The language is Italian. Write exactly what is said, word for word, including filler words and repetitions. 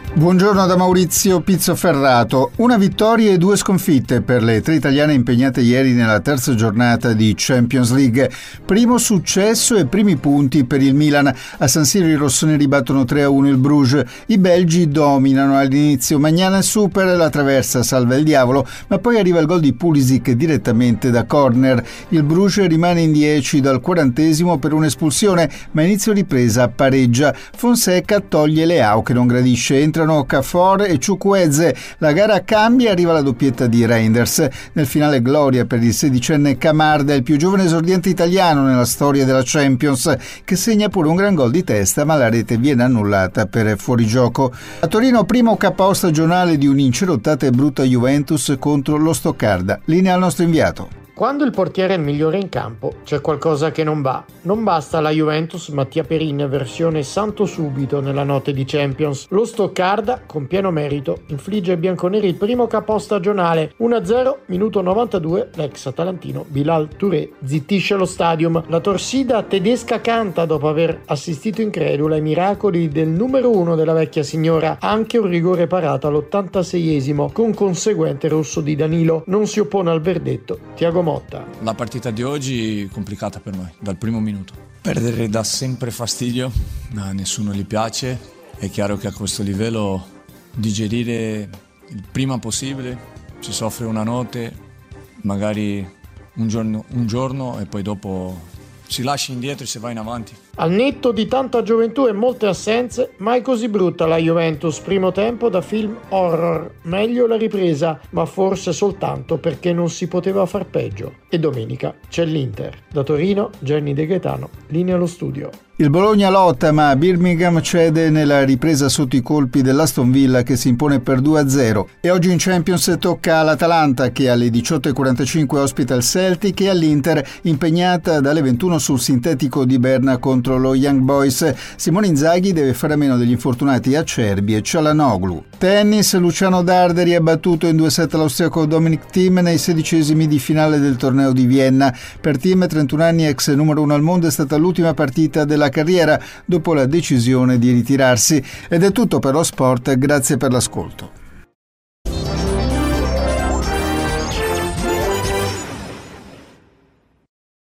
Buongiorno da Maurizio Pizzoferrato. Una vittoria e due sconfitte per le tre italiane impegnate ieri nella terza giornata di Champions League. Primo successo e primi punti per il Milan. A San Siro i rossoneri battono tre a uno il Bruges. I belgi dominano all'inizio. Magnana super, la traversa salva il diavolo, ma poi arriva il gol di Pulisic direttamente da corner. Il Bruges rimane in dieci dal quarantesimo per un'espulsione, ma inizio ripresa pareggia. Fonseca toglie Leao che non gradisce. Entrano Cafor e Chukwueze. La gara cambia e arriva la doppietta di Reinders. Nel finale gloria per il sedicenne Camarda, il più giovane esordiente italiano nella storia della Champions, che segna pure un gran gol di testa, ma la rete viene annullata per fuorigioco. A Torino primo K O stagionale di un'incerottata e brutta Juventus contro lo Stoccarda. Linea al nostro inviato. Quando il portiere è il migliore in campo, c'è qualcosa che non va. Non basta la Juventus Mattia Perin versione santo subito nella notte di Champions. Lo Stoccarda, con pieno merito, infligge ai bianconeri il primo K O stagionale. uno a zero, minuto novantadue, l'ex atalantino Bilal Touré zittisce lo stadium. La torsida tedesca canta dopo aver assistito incredula ai miracoli del numero uno della vecchia signora. Anche un rigore parato all'ottantaseiesimo, con conseguente rosso di Danilo. Non si oppone al verdetto Thiago Motta. La partita di oggi è complicata per noi, dal primo minuto. Perdere dà sempre fastidio, a nessuno gli piace. È chiaro che a questo livello digerire il prima possibile, si soffre una notte, magari un giorno, un giorno e poi dopo si lascia indietro e si va in avanti. Al netto di tanta gioventù e molte assenze, mai così brutta la Juventus, primo tempo da film horror. Meglio la ripresa, ma forse soltanto perché non si poteva far peggio. E domenica c'è l'Inter. Da Torino, Gianni De Gaetano, linea allo studio. Il Bologna lotta, ma Birmingham cede nella ripresa sotto i colpi dell'Aston Villa che si impone per due a zero. E oggi in Champions tocca all'Atalanta che alle diciotto e quarantacinque ospita il Celtic e all'Inter impegnata dalle ventuno sul sintetico di Berna contro lo Young Boys. Simone Inzaghi deve fare a meno degli infortunati Acerbi e Çalhanoğlu. Tennis, Luciano Darderi ha battuto in due set l'austriaco Dominic Thiem nei sedicesimi di finale del torneo di Vienna. Per Thiem, trentuno anni, ex numero uno al mondo, è stata l'ultima partita della carriera dopo la decisione di ritirarsi. Ed è tutto per lo sport, grazie per l'ascolto.